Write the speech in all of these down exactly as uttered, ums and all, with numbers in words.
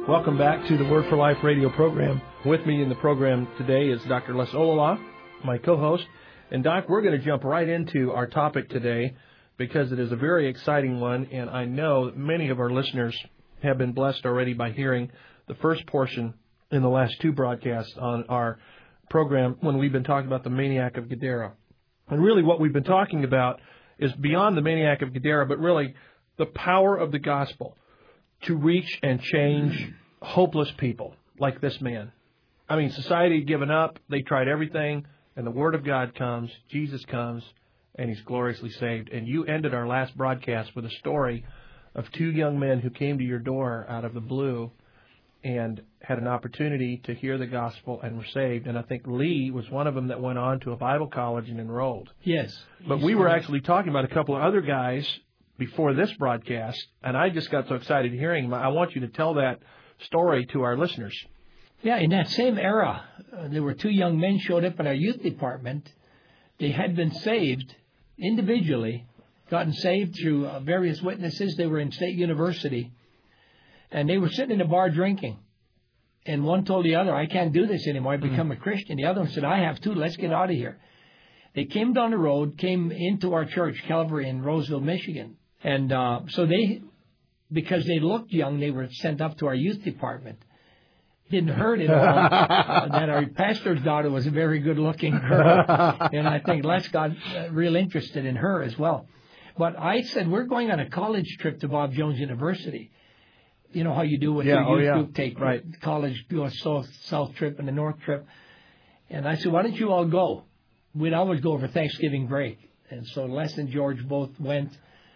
Welcome back to the Word for Life radio program. With me in the program today is Doctor Les Olala, my co-host. And Doc, we're going to jump right into our topic today because it is a very exciting one, and I know that many of our listeners have been blessed already by hearing the first portion in the last two broadcasts on our program when we've been talking about the maniac of Gadara. And really what we've been talking about is beyond the maniac of Gadara, but really the power of the gospel to reach and change hopeless people like this man. I mean, society had given up. They tried everything, and the Word of God comes, Jesus comes, and he's gloriously saved. And you ended our last broadcast with a story of two young men who came to your door out of the blue and had an opportunity to hear the gospel and were saved. And I think Lee was one of them that went on to a Bible college and enrolled. Yes. But we were actually talking about a couple of other guys before this broadcast, and I just got so excited hearing him. I want you to tell that story to our listeners. Yeah, in that same era, uh, there were two young men showed up in our youth department. They had been saved individually, gotten saved through uh, various witnesses. They were in State University, and they were sitting in a bar drinking. And one told the other, I can't do this anymore. I've become mm-hmm. a Christian. The other one said, I have too. Let's get out of here. They came down the road, came into our church, Calvary, in Roseville, Michigan. And uh, so they, because they looked young, they were sent up to our youth department. Didn't hurt at all uh, that our pastor's daughter was a very good-looking girl. And I think Les got uh, real interested in her as well. But I said, we're going on a college trip to Bob Jones University. You know how you do with yeah, your oh, youth yeah. group, take right. college, do a south, south trip and a north trip. And I said, why don't you all go? We'd always go over Thanksgiving break. And so Les and George both went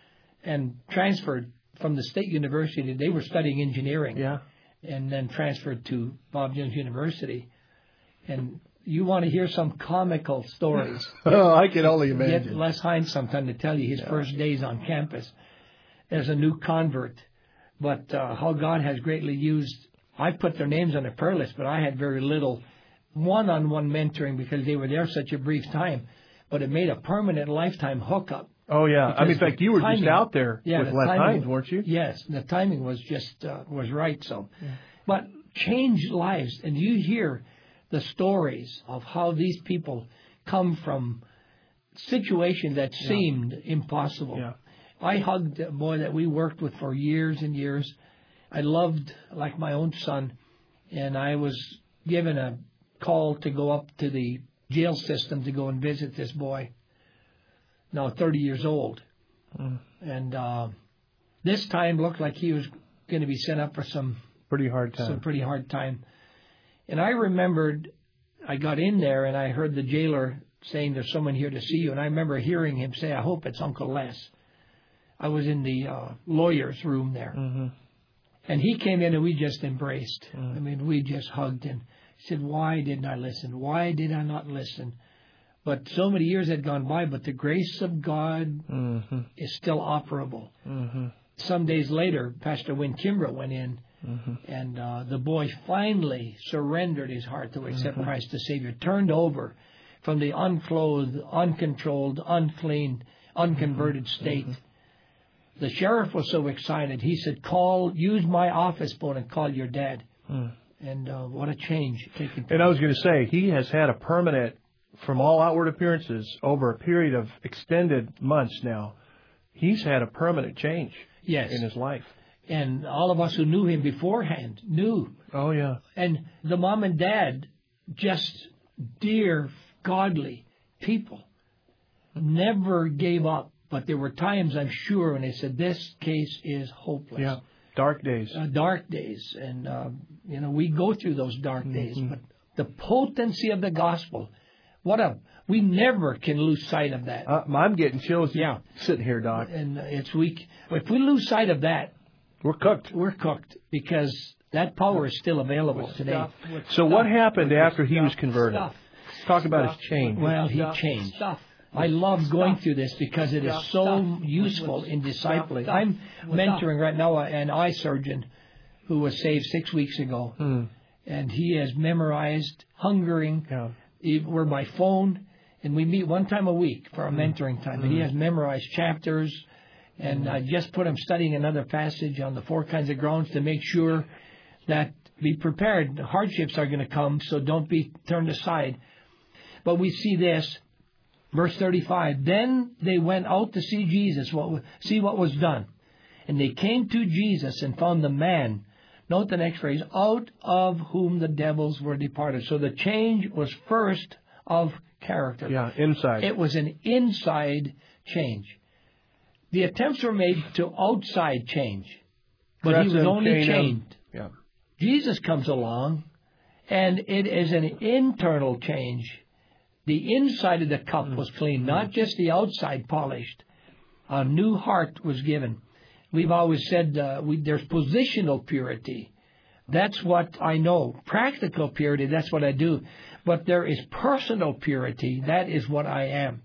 and transferred from the State University. They were studying engineering. Yeah. And then transferred to Bob Jones University. And you want to hear some comical stories. Oh, I can only imagine. Get Les Hines sometime to tell you his yeah. first days on campus as a new convert. But uh, how God has greatly used, I put their names on the prayer list, but I had very little one-on-one mentoring because they were there such a brief time. But it made a permanent lifetime hookup. Oh, yeah. I mean, in fact, you were timing, just out there yeah, with the Les timing, Hines, weren't you? Yes. The timing was just uh, was right. So, yeah. But change lives. And you hear the stories of how these people come from situations that yeah. seemed impossible. Yeah. I hugged a boy that we worked with for years and years. I loved like my own son. And I was given a call to go up to the jail system to go and visit this boy. Now thirty years old. Mm. And uh, this time looked like he was going to be sent up for some pretty hard time. Some pretty hard time. And I remembered I got in there and I heard the jailer saying, there's someone here to see you. And I remember hearing him say, I hope it's Uncle Les. I was in the uh, lawyer's room there. Mm-hmm. And he came in and we just embraced. Mm. I mean, we just hugged and said, why didn't I listen? Why did I not listen? But so many years had gone by, but the grace of God mm-hmm. is still operable. Mm-hmm. Some days later, Pastor Win Kimbrough went in, mm-hmm. and uh, the boy finally surrendered his heart to accept mm-hmm. Christ the Savior, turned over from the unclothed, uncontrolled, unclean, unconverted mm-hmm. state. Mm-hmm. The sheriff was so excited, he said, call, use my office phone and call your dad. Mm. And uh, what a change taking place. And I was going to say, he has had a permanent, from all outward appearances, over a period of extended months now, he's had a permanent change yes. in his life. And all of us who knew him beforehand knew. Oh, yeah. And the mom and dad, just dear, godly people, never gave up. But there were times, I'm sure, when they said, this case is hopeless. Yeah, dark days. Uh, dark days. And, uh, you know, we go through those dark mm-hmm. days. But the potency of the gospel, what a, we never can lose sight of that. Uh, I'm getting chills yeah. sitting here, Doc. And it's weak. If we lose sight of that, we're cooked. We're cooked because that power is still available with today. Stuff, so stuff, what happened after he was converted? Stuff, Talk about stuff, his change. Well, he stuff, changed. Stuff. I love going through this because it is so useful in discipling. I'm mentoring right now an eye surgeon who was saved six weeks ago. Hmm. And he has memorized, hungering. Yeah. We're by phone, and we meet one time a week for our hmm. mentoring time. Hmm. And he has memorized chapters. And hmm. I just put him studying another passage on the four kinds of groans to make sure that be prepared. Hardships are going to come, so don't be turned aside. But we see this, verse thirty-five. Then they went out to see Jesus, what, see what was done. And they came to Jesus and found the man, note the next phrase, out of whom the devils were departed. So the change was first of character. Yeah, inside. It was an inside change. The attempts were made to outside change, but he was only chained. Yeah. Jesus comes along, and it is an internal change. The inside of the cup was clean, not just the outside polished. A new heart was given. We've always said uh, we, there's positional purity. That's what I know. Practical purity, that's what I do. But there is personal purity. That is what I am.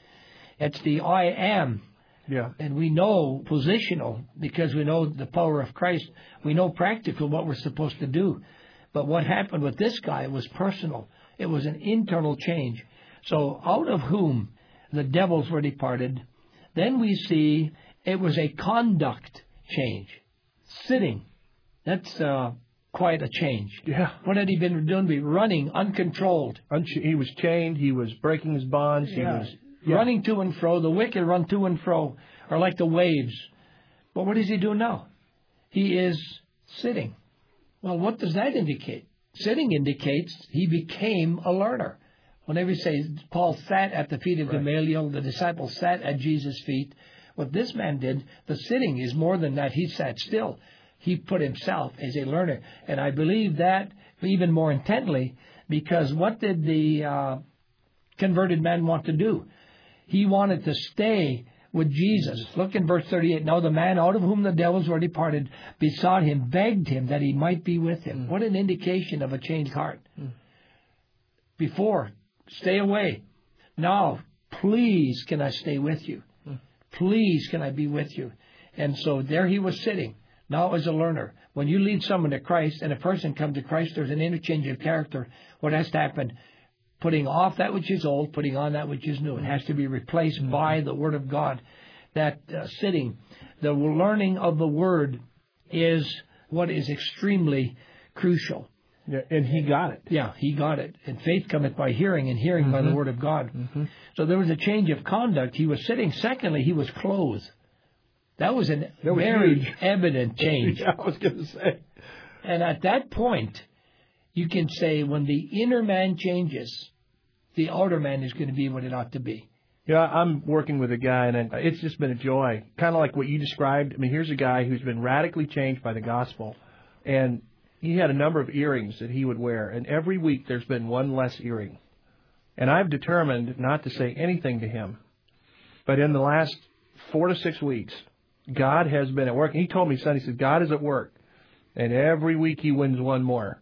It's the I am. Yeah. And we know positional because we know the power of Christ. We know practical what we're supposed to do. But what happened with this guy was personal. It was an internal change. So out of whom the devils were departed, then we see it was a conduct change. Sitting. That's uh, quite a change. Yeah. What had he been doing? Be running uncontrolled. He was chained. He was breaking his bonds. He Yeah. was yeah. running to and fro. The wicked run to and fro, are like the waves. But what does he do now? He is sitting. Well, what does that indicate? Sitting indicates he became a learner. Whenever you say Paul sat at the feet of Right. Gamaliel, the disciples sat at Jesus' feet. What this man did, the sitting is more than that. He sat still. He put himself as a learner. And I believe that even more intently, because what did the uh, converted man want to do? He wanted to stay with Jesus. Look in verse thirty-eight. Now the man out of whom the devils were departed besought him, begged him that he might be with him. Mm. What an indication of a changed heart. Mm. Before, stay away. Now, please can I stay with you? Mm. Please can I be with you? And so there he was sitting. Now as a learner. When you lead someone to Christ and a person comes to Christ, there's an interchange of character. What has to happen? Putting off that which is old, putting on that which is new. It has to be replaced mm-hmm. by the Word of God. That uh, sitting, the learning of the Word is what is extremely crucial. Yeah, and he got it. Yeah, he got it. And faith cometh by hearing, and hearing mm-hmm. by the Word of God. Mm-hmm. So there was a change of conduct. He was sitting. Secondly, he was clothed. That was a very huge. evident change. Yeah, I was going to say. And at that point, you can say when the inner man changes, the outer man is going to be what it ought to be. Yeah, I'm working with a guy, and it's just been a joy. Kind of like what you described. I mean, here's a guy who's been radically changed by the gospel, and he had a number of earrings that he would wear, and every week there's been one less earring. And I've determined not to say anything to him. But in the last four to six weeks, God has been at work. And he told me, son, he said, God is at work, and every week he wins one more.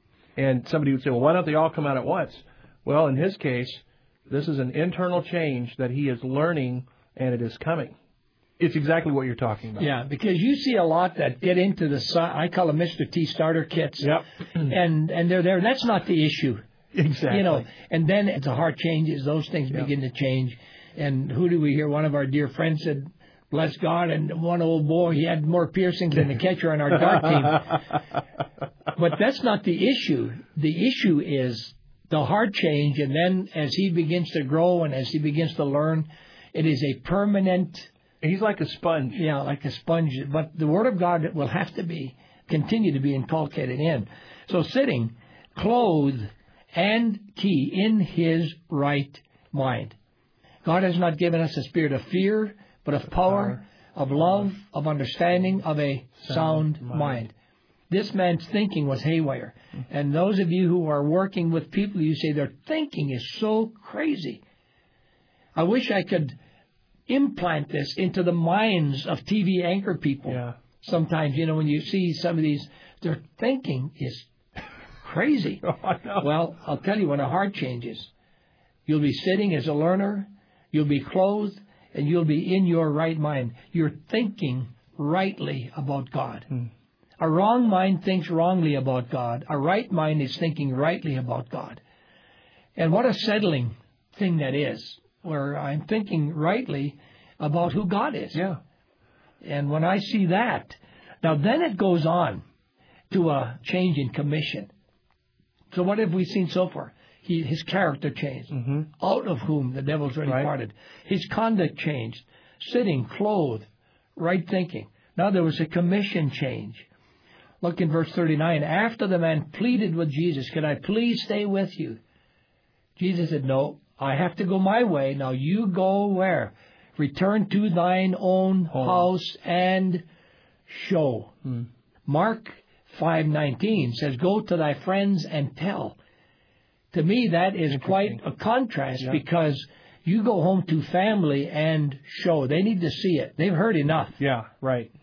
And somebody would say, well, why don't they all come out at once? Well, in his case, this is an internal change that he is learning, and it is coming. It's exactly what you're talking about. Yeah, because you see a lot that get into the, I call them Mister T starter kits. Yep. and and they're there. That's not the issue. Exactly. You know, and then as the heart changes, those things yep. begin to change. And who do we hear? One of our dear friends said, bless God, and one old boy, he had more piercings than the catcher on our dart team. But that's not the issue. The issue is the heart change, and then as he begins to grow and as he begins to learn, it is a permanent... He's like a sponge. Yeah, like a sponge. But the Word of God will have to be, continue to be inculcated in. So sitting, clothed, and key, in his right mind. God has not given us a spirit of fear, but of power, of love, of understanding, of a sound mind. This man's thinking was haywire. And those of you who are working with people, you say their thinking is so crazy. I wish I could implant this into the minds of T V anchor people. Yeah. Sometimes, you know, when you see some of these, their thinking is crazy. Oh, I know. Well, I'll tell you, when a heart changes, you'll be sitting as a learner, you'll be clothed, and you'll be in your right mind. You're thinking rightly about God. Hmm. A wrong mind thinks wrongly about God. A right mind is thinking rightly about God. And what a settling thing that is, where I'm thinking rightly about who God is. Yeah. And when I see that, now then it goes on to a change in commission. So what have we seen so far? He, his character changed, mm-hmm. out of whom the devil's already right. parted. His conduct changed, sitting, clothed, right thinking. Now there was a commission change. Look in verse thirty-nine. After the man pleaded with Jesus, "Can I please stay with you?" Jesus said, "No, I have to go my way. Now you go where? Return to thine own Home. house and show." Hmm. Mark five nineteen says, "Go to thy friends and tell." To me, that is quite a contrast, yeah. because you go home to family and show. They need to see it. They've heard enough. Yeah, right.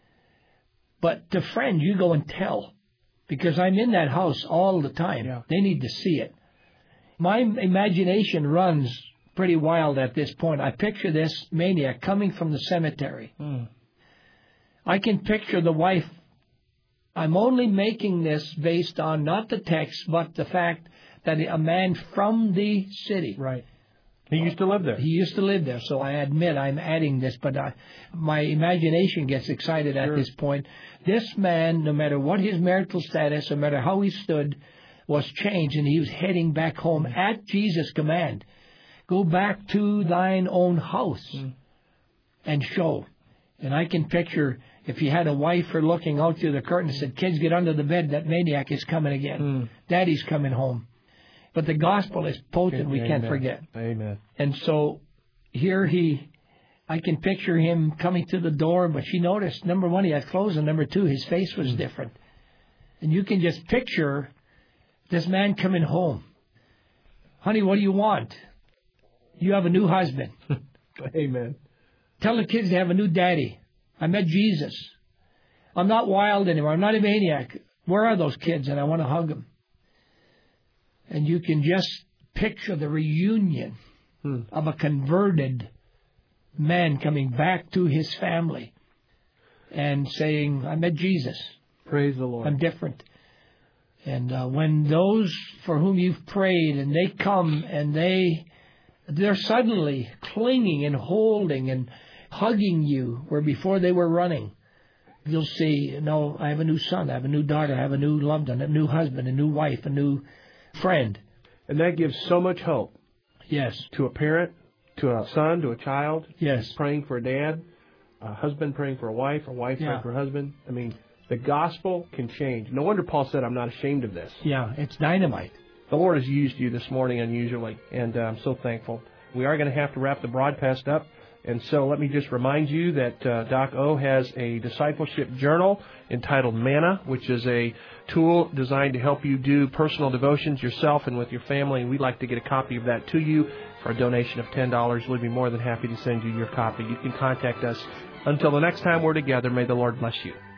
But to friends, you go and tell, because I'm in that house all the time. Yeah. They need to see it. My imagination runs pretty wild at this point. I picture this maniac coming from the cemetery. Mm. I can picture the wife. I'm only making this based on not the text, but the fact that a man from the city. Right. He used to live there. He used to live there, so I admit I'm adding this, but I, my imagination gets excited at Sure. this point. This man, no matter what his marital status, no matter how he stood, was changed, and he was heading back home mm. at Jesus' command. Go back to thine own house mm. and show. And I can picture if he had a wife or looking out through the curtain and said, "Kids, get under the bed, that maniac is coming again. Mm. Daddy's coming home." But the gospel is potent, we Amen. can't forget. Amen. And so here he, I can picture him coming to the door, but she noticed, number one, he had clothes, and number two, his face was mm. different. And you can just picture this man coming home. "Honey, what do you want?" "You have a new husband." Amen. "Tell the kids they have a new daddy. I met Jesus. I'm not wild anymore. I'm not a maniac. Where are those kids? And I want to hug them." And you can just picture the reunion hmm. of a converted man coming back to his family and saying, "I met Jesus. Praise the Lord. I'm different." And uh, when those for whom you've prayed, and they come and they, they're suddenly clinging and holding and hugging you where before they were running, you'll see, "No, I have a new son, I have a new daughter, I have a new loved one, a new husband, a new wife, a new friend." And that gives so much hope. Yes. To a parent, to a son, to a child. Yes. Praying for a dad, a husband praying for a wife, a wife yeah. praying for a husband. I mean, the gospel can change. No wonder Paul said, "I'm not ashamed of this." Yeah, it's dynamite. The Lord has used you this morning unusually, and uh, I'm so thankful. We are going to have to wrap the broadcast up. And so let me just remind you that uh, Doc O has a discipleship journal entitled Manna, which is a tool designed to help you do personal devotions yourself and with your family. And we'd like to get a copy of that to you for a donation of ten dollars. We'd be more than happy to send you your copy. You can contact us. Until the next time we're together, may the Lord bless you.